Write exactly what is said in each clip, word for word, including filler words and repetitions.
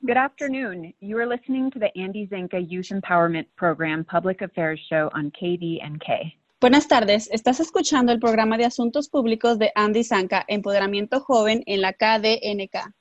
Good afternoon. You are listening to the Andy Zanka Youth Empowerment Program Public Affairs Show on K D N K. Buenas tardes. Estás escuchando el programa de asuntos públicos de Andy Zanka, Empoderamiento Joven en la K D N K.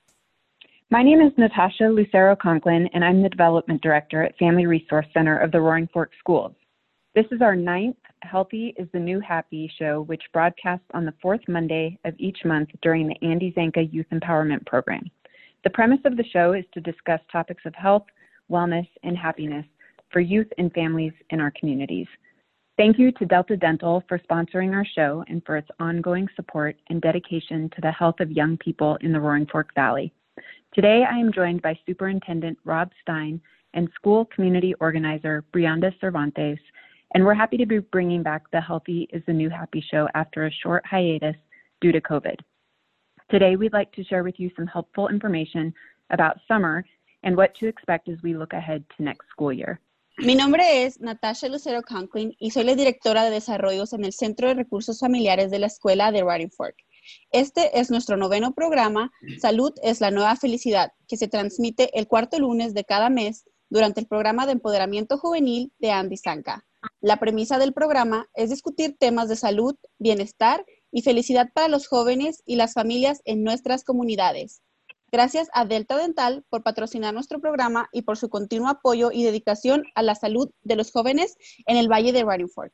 My name is Natasha Lucero Conklin, and I'm the Development Director at Family Resource Center of the Roaring Fork Schools. This is our ninth Healthy is the New Happy show, which broadcasts on the fourth Monday of each month during the Andy Zanka Youth Empowerment Program. The premise of the show is to discuss topics of health, wellness, and happiness for youth and families in our communities. Thank you to Delta Dental for sponsoring our show and for its ongoing support and dedication to the health of young people in the Roaring Fork Valley. Today, I am joined by Superintendent Rob Stein and School Community Organizer Brianda Cervantes, and we're happy to be bringing back the Healthy is the New Happy show after a short hiatus due to COVID. Today, we'd like to share with you some helpful information about summer and what to expect as we look ahead to next school year. Mi nombre es Natasha Lucero Conklin y soy la directora de desarrollos en el Centro de Recursos Familiares de la Escuela de Roaring Fork. Este es nuestro noveno programa, Salud es la Nueva Felicidad, que se transmite el cuarto lunes de cada mes durante el programa de empoderamiento juvenil de Andy Zanka. La premisa del programa es discutir temas de salud, bienestar y felicidad para los jóvenes y las familias en nuestras comunidades. Gracias a Delta Dental por patrocinar nuestro programa y por su continuo apoyo y dedicación a la salud de los jóvenes en el Valle de Roaring Fork.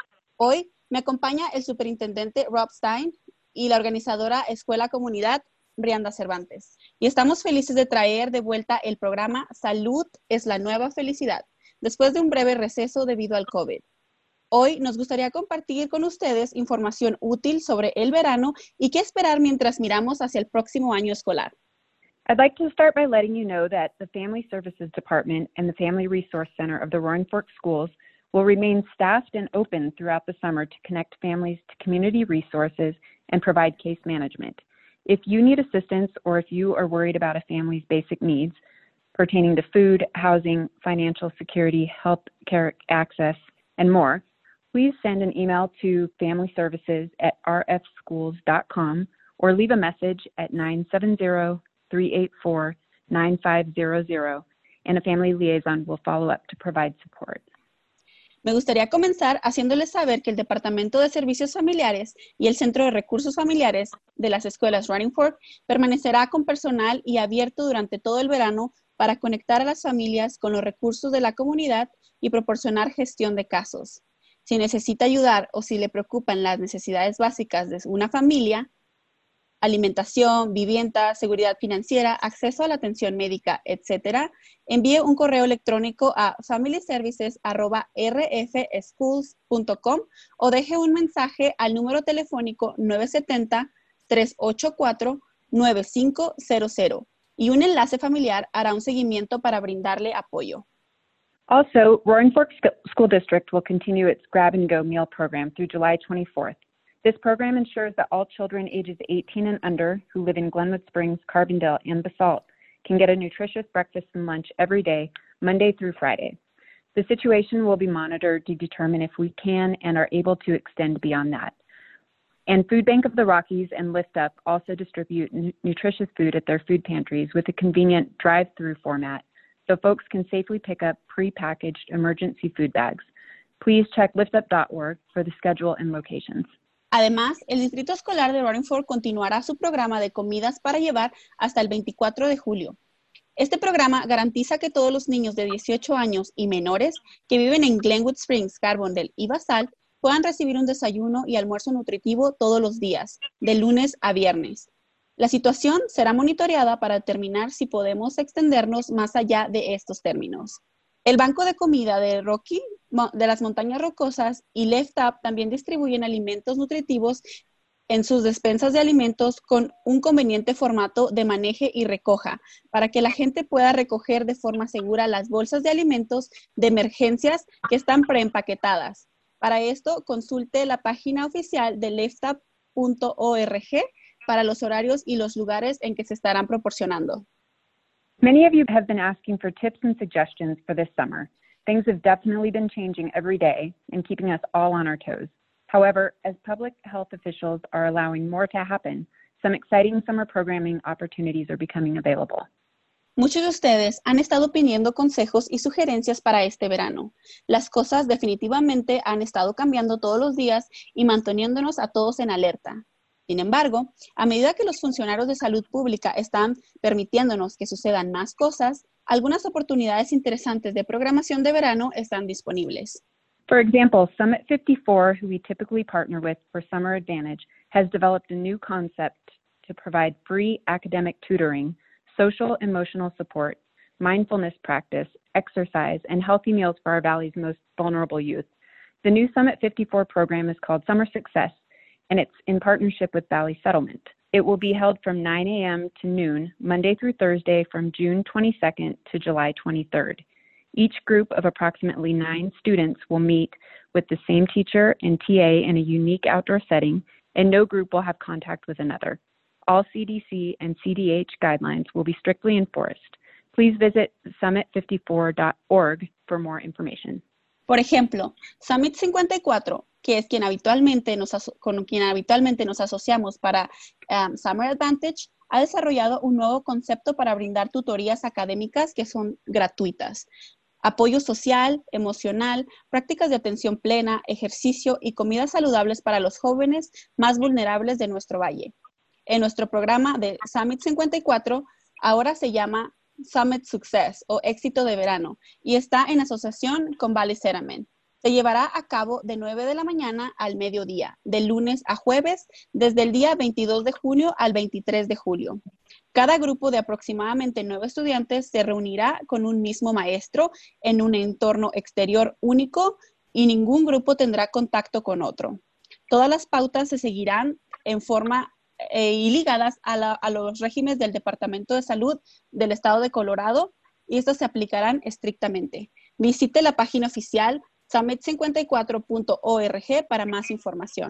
Hoy me acompaña el superintendente Rob Stein y la organizadora Escuela Comunidad Brianda Cervantes. Y estamos felices de traer de vuelta el programa Salud es la Nueva Felicidad, después de un breve receso debido al COVID. Hoy nos gustaría compartir con ustedes información útil sobre el verano y qué esperar mientras miramos hacia el próximo año escolar. I'd like to start by letting you know that the Family Services Department and the Family Resource Center of the Roaring Fork Schools will remain staffed and open throughout the summer to connect families to community resources and provide case management. If you need assistance or if you are worried about a family's basic needs pertaining to food, housing, financial security, health care access, and more, please send an email to family services at r f schools dot com or leave a message at nine seven zero, three eight four, nine five zero zero, and a family liaison will follow up to provide support. Me gustaría comenzar haciéndoles saber que el Departamento de Servicios Familiares y el Centro de Recursos Familiares de las Escuelas Roaring Fork permanecerá con personal y abierto durante todo el verano para conectar a las familias con los recursos de la comunidad y proporcionar gestión de casos. Si necesita ayudar o si le preocupan las necesidades básicas de una familia, alimentación, vivienda, seguridad financiera, acceso a la atención médica, etcétera, envíe un correo electrónico a family services arroba r f schools punto com o deje un mensaje al número telefónico nueve siete cero, tres ocho cuatro, nueve cinco cero cero y un enlace familiar hará un seguimiento para brindarle apoyo. Also, Roaring Fork School District will continue its Grab and Go meal program through July twenty-fourth. This program ensures that all children ages eighteen and under who live in Glenwood Springs, Carbondale, and Basalt can get a nutritious breakfast and lunch every day, Monday through Friday. The situation will be monitored to determine if we can and are able to extend beyond that. And Food Bank of the Rockies and Lift Up also distribute n- nutritious food at their food pantries with a convenient drive-through format, so folks can safely pick up pre-packaged emergency food bags. Please check lift up dot org for the schedule and locations. Además, el Distrito Escolar de Roaring Fork continuará su programa de comidas para llevar hasta el veinticuatro de julio. Este programa garantiza que todos los niños de dieciocho años y menores que viven en Glenwood Springs, Carbondale y Basalt puedan recibir un desayuno y almuerzo nutritivo todos los días, de lunes a viernes. La situación será monitoreada para determinar si podemos extendernos más allá de estos términos. El Banco de Comida de Rocky, de las Montañas Rocosas y Lift Up también distribuyen alimentos nutritivos en sus despensas de alimentos con un conveniente formato de maneje y recoja para que la gente pueda recoger de forma segura las bolsas de alimentos de emergencias que están preempaquetadas. Para esto, consulte la página oficial de lift up punto org para los horarios y los lugares en que se estarán proporcionando. Many of you have been asking for tips and suggestions for this summer. Things have definitely been changing every day and keeping us all on our toes. However, as public health officials are allowing more to happen, some exciting summer programming opportunities are becoming available. Muchos de ustedes han estado pidiendo consejos y sugerencias para este verano. Las cosas definitivamente han estado cambiando todos los días y manteniéndonos a todos en alerta. Sin embargo, a medida que los funcionarios de salud pública están permitiéndonos que sucedan más cosas, algunas oportunidades interesantes de programación de verano están disponibles. For example, Summit fifty-four, who we typically partner with for Summer Advantage, has developed a new concept to provide free academic tutoring, social emotional support, mindfulness practice, exercise, and healthy meals for our Valley's most vulnerable youth. The new Summit fifty-four program is called Summer Success, and it's in partnership with Valley Settlement. It will be held from nine a.m. to noon, Monday through Thursday from June twenty-second to July twenty-third. Each group of approximately nine students will meet with the same teacher and T A in a unique outdoor setting, and no group will have contact with another. All C D C and C D H guidelines will be strictly enforced. Please visit summit fifty-four dot org for more information. Por ejemplo, Summit cincuenta y cuatro, que es quien habitualmente nos con quien habitualmente nos asociamos para um, Summer Advantage, ha desarrollado un nuevo concepto para brindar tutorías académicas que son gratuitas. Apoyo social, emocional, prácticas de atención plena, ejercicio y comidas saludables para los jóvenes más vulnerables de nuestro valle. En nuestro programa de Summit cincuenta y cuatro, ahora se llama Summit Success o Éxito de Verano y está en asociación con Valley Settlement. Se llevará a cabo de nueve de la mañana al mediodía, de lunes a jueves, desde el día veintidós de junio al veintitrés de julio. Cada grupo de aproximadamente nueve estudiantes se reunirá con un mismo maestro en un entorno exterior único y ningún grupo tendrá contacto con otro. Todas las pautas se seguirán en forma eh, y ligadas a, la, a los regímenes del Departamento de Salud del Estado de Colorado y estos se aplicarán estrictamente. Visite la página oficial summit cincuenta y cuatro punto org para más información.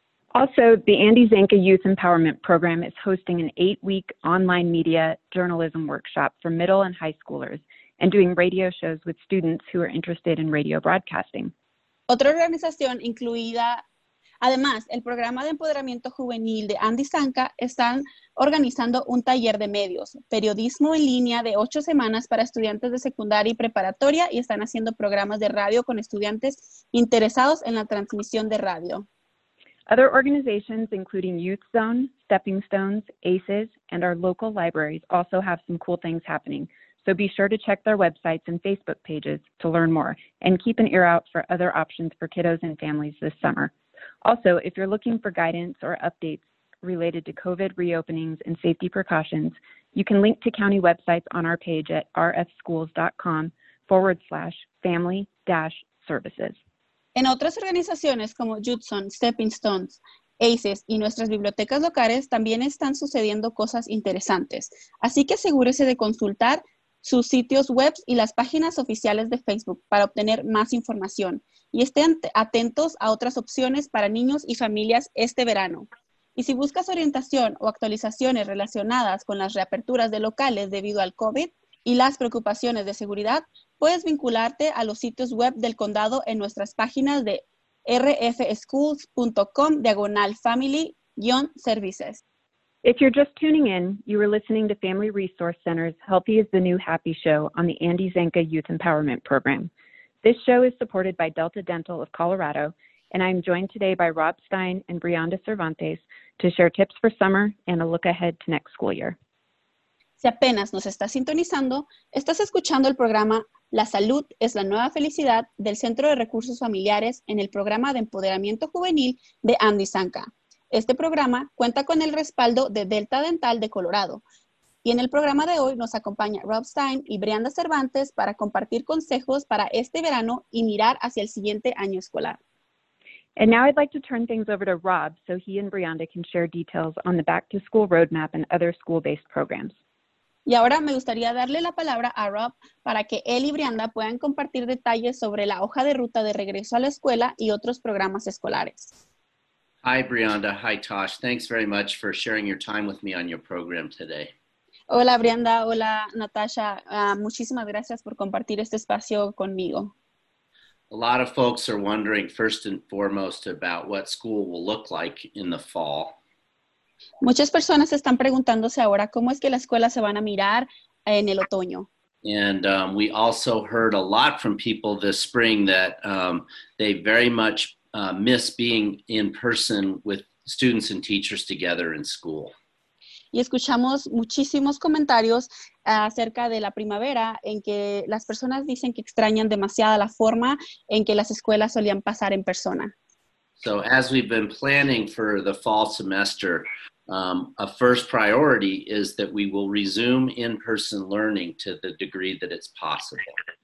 Also, the Andy Zanka Youth Empowerment Program is hosting an eight-week online media journalism workshop for middle and high schoolers and doing radio shows with students who are interested in radio broadcasting. Otra organización incluida, además, el programa de empoderamiento juvenil de Andy Zanka están organizando un taller de medios, periodismo en línea de ocho semanas para estudiantes de secundaria y preparatoria y están haciendo programas de radio con estudiantes interesados en la transmisión de radio. Other organizations, including Youth Zone, Stepping Stones, A C Es, and our local libraries also have some cool things happening. So be sure to check their websites and Facebook pages to learn more and keep an ear out for other options for kiddos and families this summer. Also, if you're looking for guidance or updates related to COVID reopenings and safety precautions, you can link to county websites on our page at rfschools.com forward slash family dash services. En otras organizaciones como Judson, Stepping Stones, A C Es y nuestras bibliotecas locales también están sucediendo cosas interesantes. Así que asegúrese de consultar sus sitios web y las páginas oficiales de Facebook para obtener más información. Y estén atentos a otras opciones para niños y familias este verano. Y si buscas orientación o actualizaciones relacionadas con las reaperturas de locales debido al COVID y las preocupaciones de seguridad, puedes vincularte a los sitios web del condado en nuestras páginas de rfschools.com diagonal family-services. If you're just tuning in, you were listening to Family Resource Center's Healthy is the New Happy show on the Andy Zanka Youth Empowerment Program. This show is supported by Delta Dental of Colorado, and I'm joined today by Rob Stein and Brianda Cervantes to share tips for summer and a look ahead to next school year. Si apenas nos estás sintonizando, estás escuchando el programa La Salud es la Nueva Felicidad del Centro de Recursos Familiares en el programa de empoderamiento juvenil de Andy Zanka. Este programa cuenta con el respaldo de Delta Dental de Colorado. Y en el programa de hoy nos acompaña Rob Stein y Brianda Cervantes para compartir consejos para este verano y mirar hacia el siguiente año escolar. And now I'd like to turn things over to Rob so he and Brianda can share details on the back-to-school roadmap and other school-based programs. Y ahora me gustaría darle la palabra a Rob para que él y Brianda puedan compartir detalles sobre la hoja de ruta de regreso a la escuela y otros programas escolares. Hi, Brianda. Hi, Tosh. Thanks very much for sharing your time with me on your program today. Hola, Brianda. Hola, Natasha. Uh, muchísimas gracias por compartir este espacio conmigo. A lot of folks are wondering, first and foremost, about what school will look like in the fall. Muchas personas están preguntándose ahora cómo es que las escuelas se van a mirar en el otoño. And um, we also heard a lot from people this spring that um, they very much uh, miss being in person with students and teachers together in school. Y escuchamos muchísimos comentarios acerca de la primavera en que las personas dicen que extrañan demasiado la forma en que las escuelas solían pasar en persona. So as we've been planning for the fall semester, um, a first priority is that we will resume in-person learning to the degree that it's possible.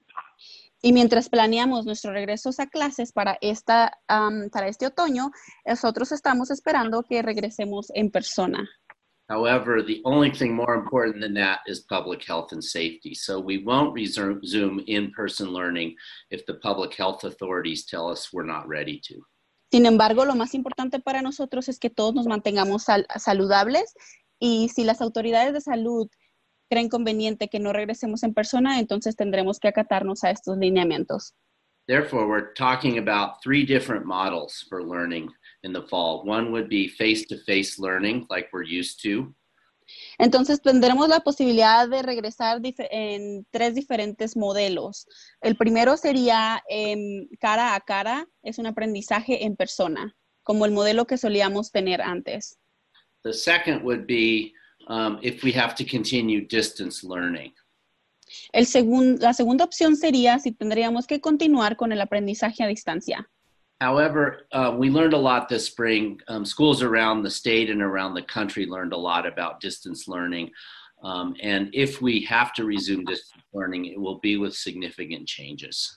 Y mientras planeamos nuestros regresos a clases para, esta, um, para este otoño, nosotros estamos esperando que regresemos en persona. However, the only thing more important than that is public health and safety. So we won't resume in-person learning if the public health authorities tell us we're not ready to. Sin embargo, lo más importante para nosotros es que todos nos mantengamos sal- saludables y si las autoridades de salud creen conveniente que no regresemos en persona, entonces tendremos que acatarnos a estos lineamientos. Therefore, we're talking about three different models for learning in the fall. One would be face-to-face learning like we're used to. Entonces tendremos la posibilidad de regresar dif- en tres diferentes modelos. El primero sería eh, cara a cara, es un aprendizaje en persona, como el modelo que solíamos tener antes. The second would be um, if we have to continue distance learning. El segun- la segunda opción sería si tendríamos que continuar con el aprendizaje a distancia. However, uh, we learned a lot this spring. Um, schools around the state and around the country learned a lot about distance learning. Um, and if we have to resume distance learning, it will be with significant changes.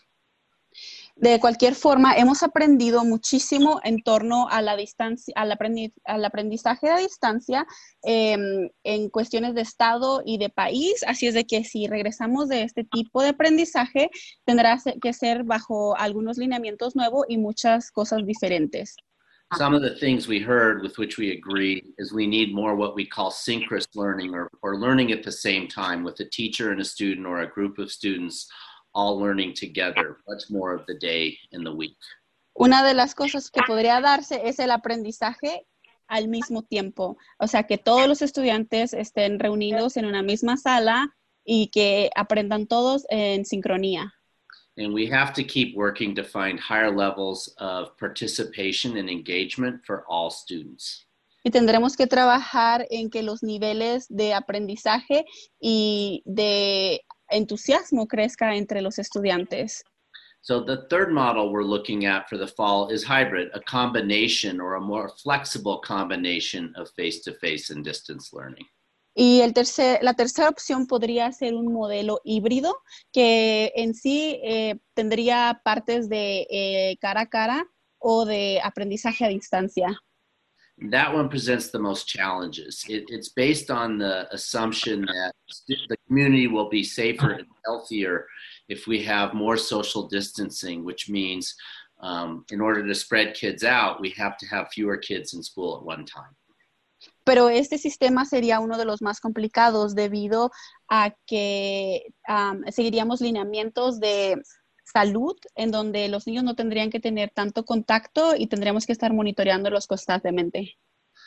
De cualquier forma, hemos aprendido muchísimo en torno a la distancia, al, aprendi- al aprendizaje a distancia eh, en cuestiones de estado y de país. Así es de que si regresamos de este tipo de aprendizaje, tendrá que ser bajo algunos lineamientos nuevos y muchas cosas diferentes. Some of the things we heard with which we agree is we need more what we call synchronous learning or, or learning at the same time with a teacher and a student or a group of students all learning together, much more of the day in the week. Una de las cosas que podría darse es el aprendizaje al mismo tiempo. O sea, que todos los estudiantes estén reunidos en una misma sala y que aprendan todos en sincronía. And we have to keep working to find higher levels of participation and engagement for all students. Y tendremos que trabajar en que los niveles de aprendizaje y de entusiasmo crezca entre los estudiantes. So the third model we're looking at for the fall is hybrid, a combination or a more flexible combination of face-to-face and distance learning. Y el tercer, la tercera opción podría ser un modelo híbrido que en sí eh, tendría partes de eh, cara a cara o de aprendizaje a distancia. That one presents the most challenges. It, it's based on the assumption that the community will be safer and healthier if we have more social distancing, which means um, in order to spread kids out, we have to have fewer kids in school at one time. Pero este sistema sería uno de los más complicados debido a que um, seguiríamos lineamientos de salud en donde los niños no tendrían que tener tanto contacto y tendríamos que estar monitoreándolos constantemente.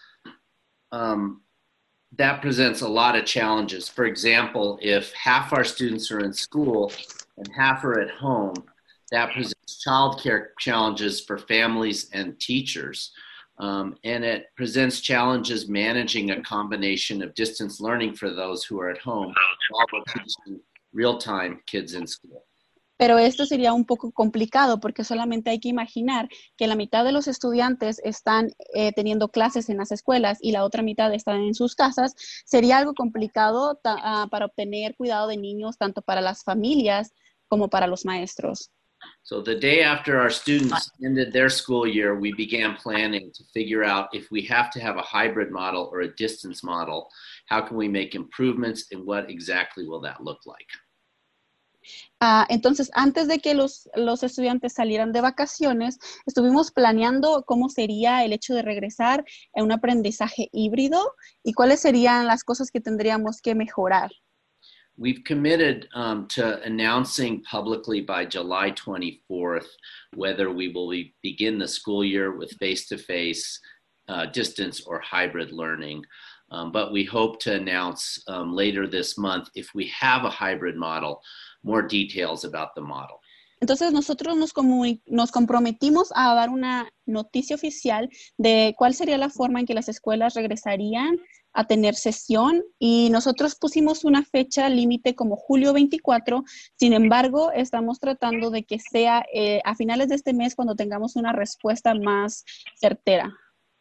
Um, that presents a lot of challenges. For example, if half our students are in school and half are at home, that presents childcare challenges for families and teachers. Um, and it presents challenges managing a combination of distance learning for those who are at home while teaching real-time kids in school. Pero esto sería un poco complicado porque solamente hay que imaginar que la mitad de los estudiantes están eh, teniendo clases en las escuelas y la otra mitad están en sus casas. Sería algo complicado uh, para obtener cuidado de niños tanto para las familias como para los maestros. So the day after our students ended their school year, we began planning to figure out if we have to have a hybrid model or a distance model, how can we make improvements and what exactly will that look like? Uh, entonces, antes de que los, los estudiantes salieran de vacaciones, estuvimos planeando cómo sería el hecho de regresar a un aprendizaje híbrido y cuáles serían las cosas que tendríamos que mejorar. We've committed um, to announcing publicly by July twenty-fourth whether we will be, begin the school year with face-to-face, uh, distance, or hybrid learning. Um, but we hope to announce um, later this month, if we have a hybrid model, more details about the model. Entonces nosotros nos, nos comprometimos a dar una noticia oficial de cuál sería la forma en que las escuelas regresarían a tener sesión, y nosotros pusimos una fecha límite como julio veinticuatro. Sin embargo, estamos tratando de que sea eh, a finales de este mes cuando tengamos una respuesta más certera.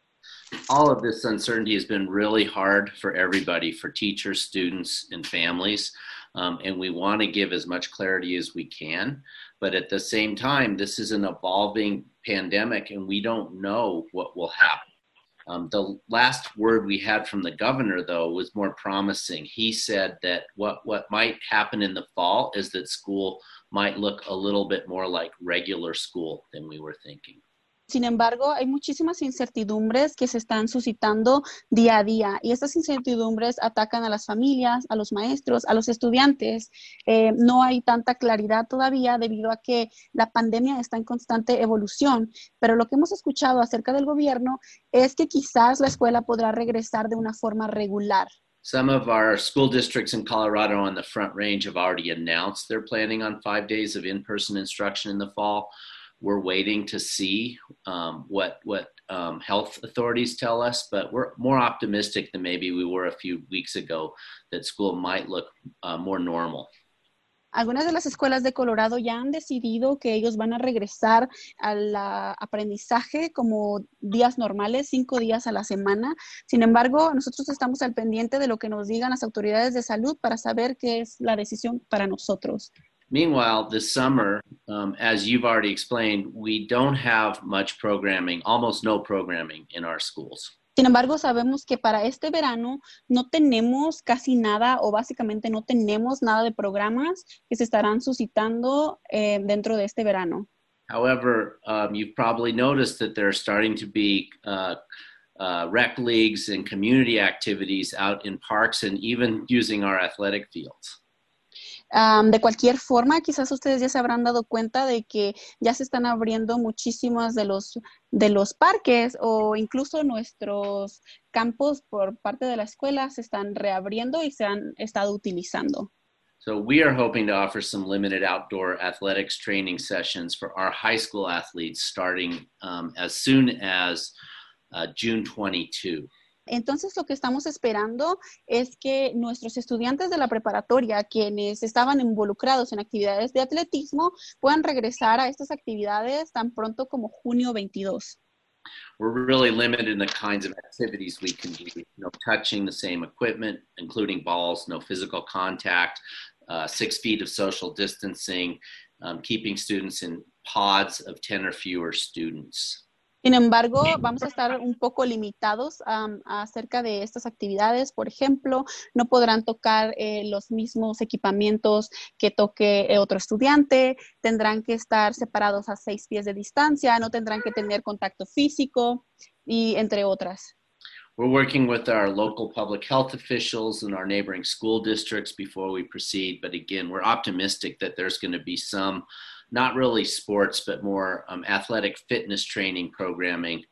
All of this uncertainty has been really hard for everybody, for teachers, students, and families. Um, and we want to give as much clarity as we can. But at the same time, this is an evolving pandemic, and we don't know what will happen. Um, the last word we had from the governor, though, was more promising. He said that what, what might happen in the fall is that school might look a little bit more like regular school than we were thinking. Sin embargo, hay muchísimas incertidumbres que se están suscitando día a día, y estas incertidumbres atacan a las familias, a los maestros, a los estudiantes. Eh, no hay tanta claridad todavía debido a que la pandemia está en constante evolución, pero lo que hemos escuchado acerca del gobierno es que quizás la escuela podrá regresar de una forma regular. Some of our school districts in Colorado on the Front Range have already announced they're planning on five days of in-person instruction in the fall. We're waiting to see um, what what um, health authorities tell us, but we're more optimistic than maybe we were a few weeks ago that school might look uh, more normal. Algunas de las escuelas de Colorado ya han decidido que ellos van a regresar al aprendizaje como días normales, cinco días a la semana. Sin embargo, nosotros estamos al pendiente de lo que nos digan las autoridades de salud para saber qué es la decisión para nosotros. Meanwhile, this summer, um, as you've already explained, we don't have much programming, almost no programming in our schools. Sin embargo, sabemos que para este verano no tenemos casi nada, o básicamente no tenemos nada de programas que se estarán suscitando eh, dentro de este verano. However, um, you've probably noticed that there are starting to be uh, uh, rec leagues and community activities out in parks and even using our athletic fields. Um, de cualquier forma, quizás ustedes ya se habrán dado cuenta de que ya se están abriendo muchísimos de los, de los parques, o incluso nuestros campos por parte de la escuela se están reabriendo y se han estado utilizando. So we are hoping to offer some limited outdoor athletics training sessions for our high school athletes starting um, as soon as uh, June twenty-second. Entonces, lo que estamos esperando es que nuestros estudiantes de la preparatoria, quienes estaban involucrados en actividades de atletismo, puedan regresar a estas actividades tan pronto como junio veintidós. We're really limited in the kinds of activities we can do. No touching the same equipment, including balls, no physical contact, uh, six feet of social distancing, um, keeping students in pods of ten or fewer students. Sin embargo, vamos a estar un poco limitados um, acerca de estas actividades. Por ejemplo, no podrán tocar eh, los mismos equipamientos que toque eh, otro estudiante, tendrán que estar separados a seis pies de distancia, no tendrán que tener contacto físico, y entre otras. We're working with our local public health officials and our neighboring school districts before we proceed, but again, we're optimistic that there's going to be some not really sports, but more um, athletic fitness training programming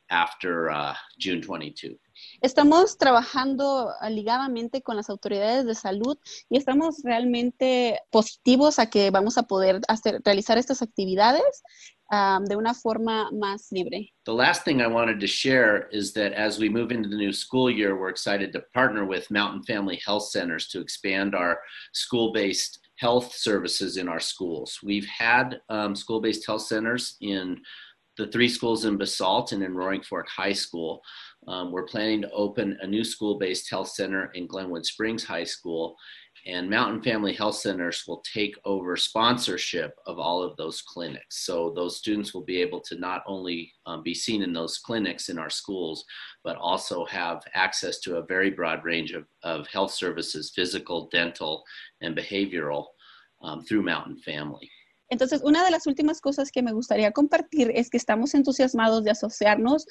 after uh, June twenty-second. Estamos trabajando ligadamente con las autoridades de salud y estamos realmente positivos a que vamos a poder hacer, realizar estas actividades um, de una forma más libre. The last thing I wanted to share is that as we move into the new school year, we're excited to partner with Mountain Family Health Centers to expand our school-based health services in our schools. We've had um, school-based health centers in the three schools in Basalt and in Roaring Fork High School. Um, we're planning to open a new school-based health center in Glenwood Springs High School, and Mountain Family Health Centers will take over sponsorship of all of those clinics. So those students will be able to not only um, be seen in those clinics in our schools, but also have access to a very broad range of, of health services, physical, dental, and behavioral um, through Mountain Family. Entonces, una de las últimas cosas que me gustaría compartir es que estamos entusiasmados de asociarnos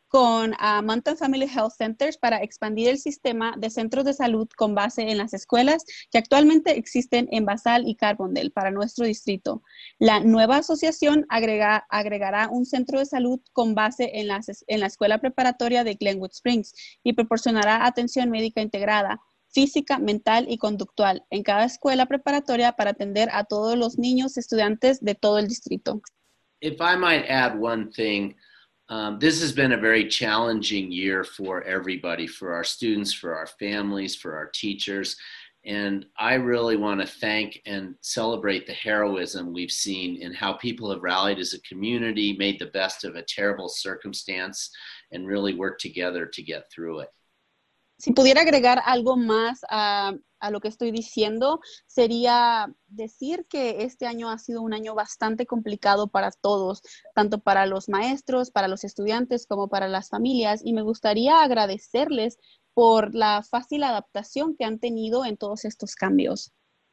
con uh, Mountain Family Health Centers para expandir el sistema de centros de salud con base en las escuelas que actualmente existen en Basal y Carbondale para nuestro distrito. La nueva asociación agrega, agregará un centro de salud con base en, las, en la escuela preparatoria de Glenwood Springs y proporcionará atención médica integrada, física, mental y conductual en cada escuela preparatoria para atender a todos los niños y estudiantes de todo el distrito. If I might add one thing, um, this has been a very challenging year for everybody, for our students, for our families, for our teachers. And I really want to thank and celebrate the heroism we've seen in how people have rallied as a community, made the best of a terrible circumstance, and really worked together to get through it. Si pudiera agregar algo más a, a lo que estoy diciendo, sería decir que este año ha sido un año bastante complicado para todos, tanto para los maestros, para los estudiantes, como para las familias, y me gustaría agradecerles por la fácil adaptación que han tenido en todos estos cambios.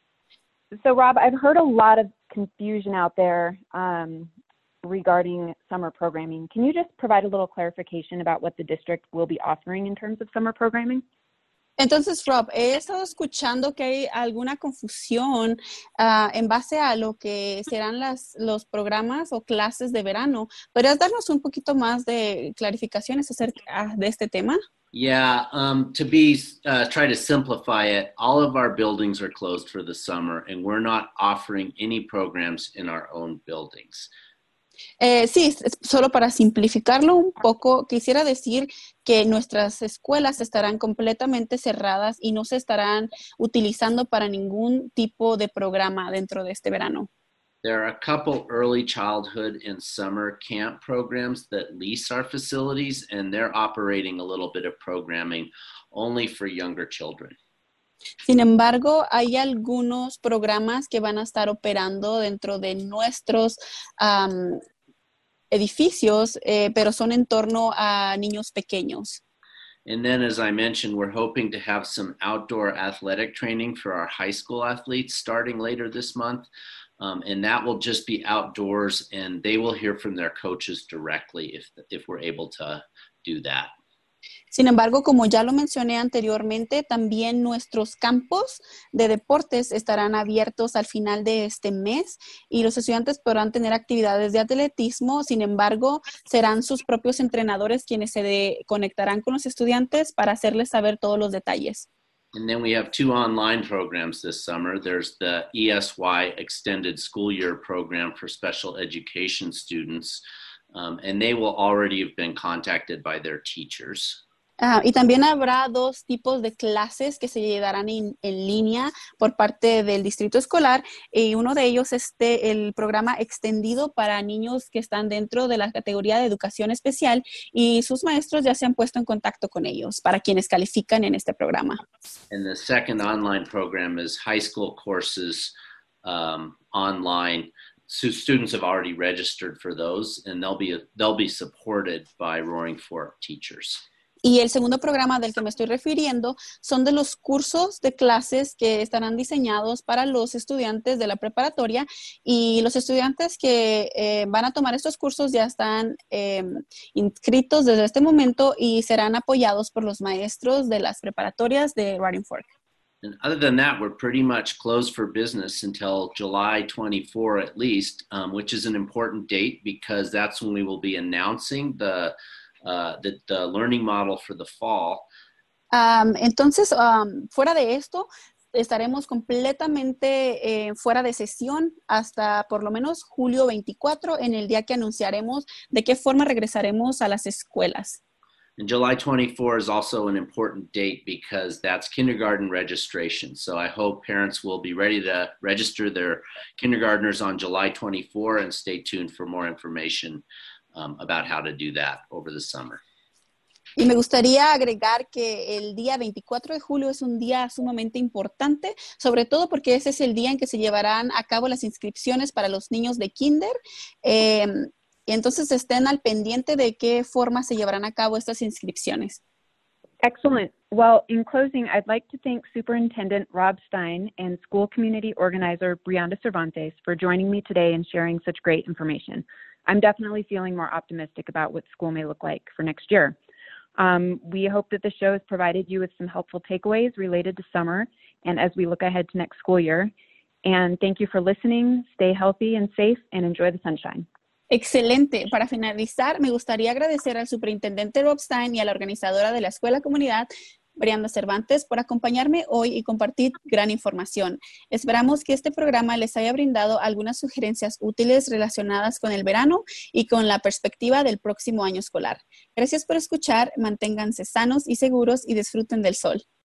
So, Rob, I've heard a lot of confusion out there um, regarding summer programming. Can you just provide a little clarification about what the district will be offering in terms of summer programming? Entonces, Rob, he estado escuchando que hay alguna confusión uh, en base a lo que serán las, los programas o clases de verano. ¿Podrías darnos un poquito más de clarificaciones acerca de este tema? Yeah, um, to be, uh, try to simplify it, all of our buildings are closed for the summer, and we're not offering any programs in our own buildings. Eh, sí, solo para simplificarlo un poco, quisiera decir que nuestras escuelas estarán completamente cerradas y no se estarán utilizando para ningún tipo de programa dentro de este verano. There are a couple early childhood and summer camp programs that lease our facilities, and they're operating a little bit of programming only for younger children. Sin embargo, hay algunos programas que van a estar operando dentro de nuestros um, edificios, eh, pero son en torno a niños pequeños. And then, as I mentioned, we're hoping to have some outdoor athletic training for our high school athletes starting later this month. Um, and that will just be outdoors, and they will hear from their coaches directly if, if we're able to do that. Sin embargo, como ya lo mencioné anteriormente, también nuestros campos de deportes estarán abiertos al final de este mes y los estudiantes podrán tener actividades de atletismo. Sin embargo, serán sus propios entrenadores quienes se de- conectarán con los estudiantes para hacerles saber todos los detalles. And then we have two online programs this summer. There's the E S Y Extended School Year program for special education students, um, and they will already have been contacted by their teachers. Uh, y también habrá dos tipos de clases que se llevarán en, en línea por parte del distrito escolar, y uno de ellos es este, el programa extendido para niños que están dentro de la categoría de educación especial, y sus maestros ya se han puesto en contacto con ellos para quienes califican en este programa. And the second online program is high school courses um, online. So students have already registered for those, and they'll be they'll be supported by Roaring Fork teachers. Y el segundo programa del que me estoy refiriendo son de los cursos de clases que estarán diseñados para los estudiantes de la preparatoria, y los estudiantes que eh, van a tomar estos cursos ya están eh, inscritos desde este momento y serán apoyados por los maestros de las preparatorias de Roaring Fork. And other than that, we're pretty much closed for business until July twenty-fourth at least, um, which is an important date because that's when we will be announcing the Uh, the, the learning model for the fall. Um, entonces, um, fuera de esto, estaremos completamente eh, fuera de sesión hasta por lo menos julio veinticuatro, en el día que anunciaremos de qué forma regresaremos a las escuelas. And July twenty-fourth is also an important date because that's kindergarten registration. So I hope parents will be ready to register their kindergartners on July twenty-fourth, and stay tuned for more information Um, about how to do that over the summer. Y me gustaría agregar que el día veinticuatro de julio es un día sumamente importante, sobre todo porque ese es el día en que se llevarán a cabo las inscripciones para los niños de kinder. Eh, y entonces estén al pendiente de qué forma se llevarán a cabo estas inscripciones. Excellent. Well, in closing, I'd like to thank Superintendent Rob Stein and School Community Organizer Brianda Cervantes for joining me today and sharing such great information. I'm definitely feeling more optimistic about what school may look like for next year. Um, we hope that the show has provided you with some helpful takeaways related to summer and as we look ahead to next school year. And thank you for listening. Stay healthy and safe and enjoy the sunshine. Excelente. Para finalizar, me gustaría agradecer al superintendente Rob Stein y a la organizadora de la Escuela Comunidad, Brianda Cervantes, por acompañarme hoy y compartir gran información. Esperamos que este programa les haya brindado algunas sugerencias útiles relacionadas con el verano y con la perspectiva del próximo año escolar. Gracias por escuchar, manténganse sanos y seguros y disfruten del sol.